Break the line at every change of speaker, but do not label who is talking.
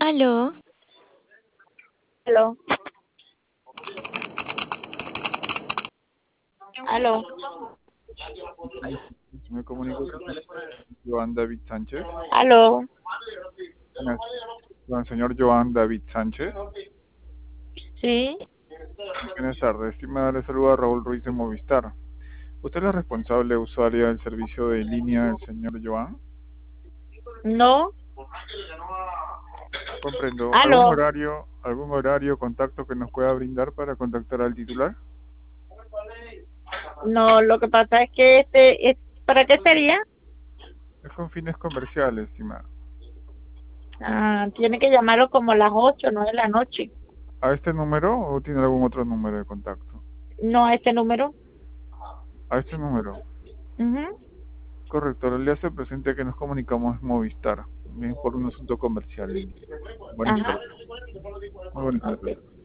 Aló,
Aló, aló,
Me comunico con Joan David Sánchez.
aló.
Con el señor Joan David Sánchez.
Sí,
Buenas tardes. Estimada, le saluda Raúl Ruiz de Movistar. ¿Usted es la responsable usuaria del servicio de línea del señor Joan?
no,
Comprendo.
aló.
Algún horario, contacto que nos pueda brindar para contactar al titular?
No, lo que pasa es que ¿para qué sería?
Es con fines comerciales, estimada.
Tiene que llamarlo como a las 8, 9 de la noche.
¿A este número o tiene algún otro número de contacto?
No a este número.
A este número.
Ujú.
Correcto. Le hace presente que nos comunicamos en Movistar. Bien, por un asunto comercial. Buenas
Ajá.
tardes. Muy buenas
Ok.
tardes.